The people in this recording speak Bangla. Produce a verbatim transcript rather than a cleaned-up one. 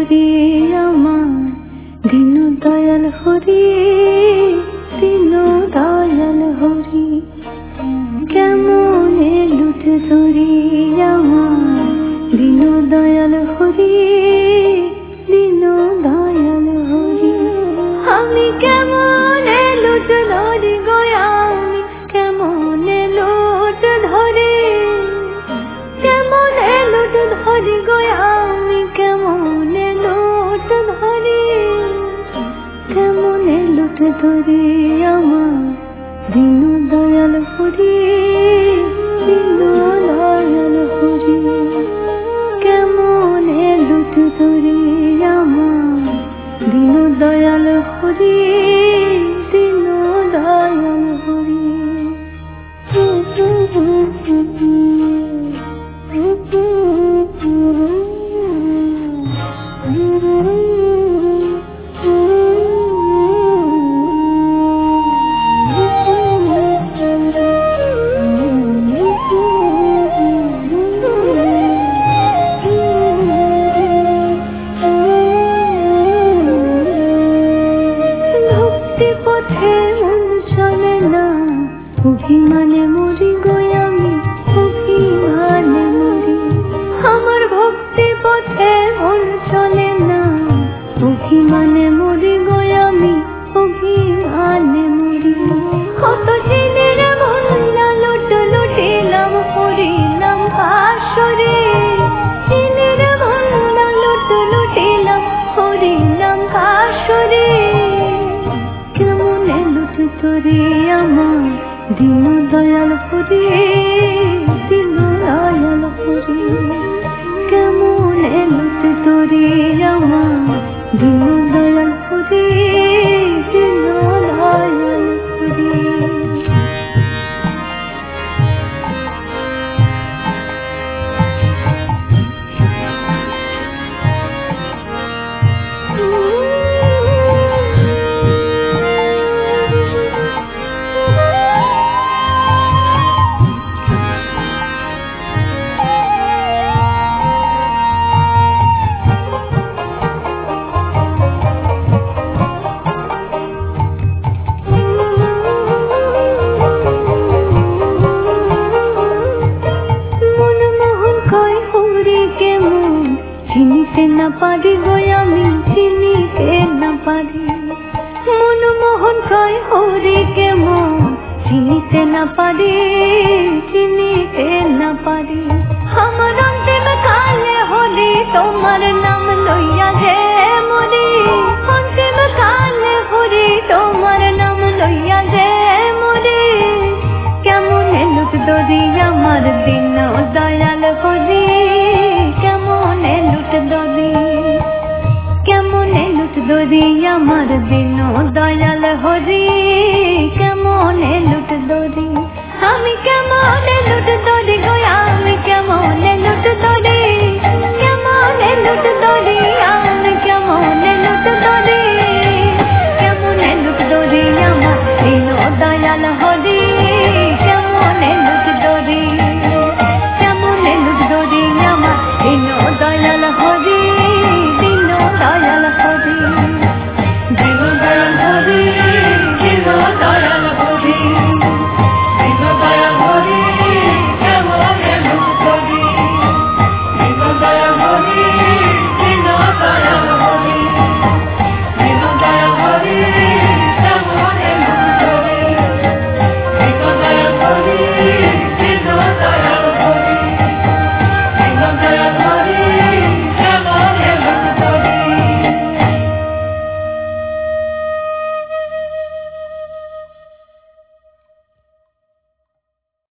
হরি আমার দীন দয়াল হরি, দীন দয়াল হরি। কেমনে লুট ধরি আমার দীন দয়াল হরি, দীন দয়াল হরি। আমি কেমনে লুট ধরি গো, আমি কেমনে লুট ধরি, কেমনে লুট ধরি গো, আমি কেমনে লুট ধরি, কেমনে লুট ধরি আমার দীন দয়াল হরি, দীন দয়াল হরি। কেমনে লুট ধরি আমার দীন দয়াল হরি, দীন দয়াল হরি। অভিমানে মরি গো আমি, অভিমানে মরি। আমার ভক্তি পথে মন চলে না, অভিমানে মরি গো আমি, অভিমানে মরি। কত দিনের ভুলা লুট লুটিলাম, হরিলাম কাশরে। দিনের ভুলা লুট লুটিলাম, হরিলাম কাশরে। কেমনে লুট ধরি আমার দীন দয়াল হরি, দীন দয়াল হরি। কেমনে লুট ধরি আমার দীন দয়াল হরি, দীন দয়াল হরি। চিনিতে না পারি গো আমি, চিনিতে না পারি। মনমোহন কয় হরি কেমন, চিনিতে না পারি, চিনিতে না পারি। আমার অন্তিম কালে হরি তোমার নাম লইয়া যে মরি, অন্তিম কালে হরি তোমার নাম লইয়া যে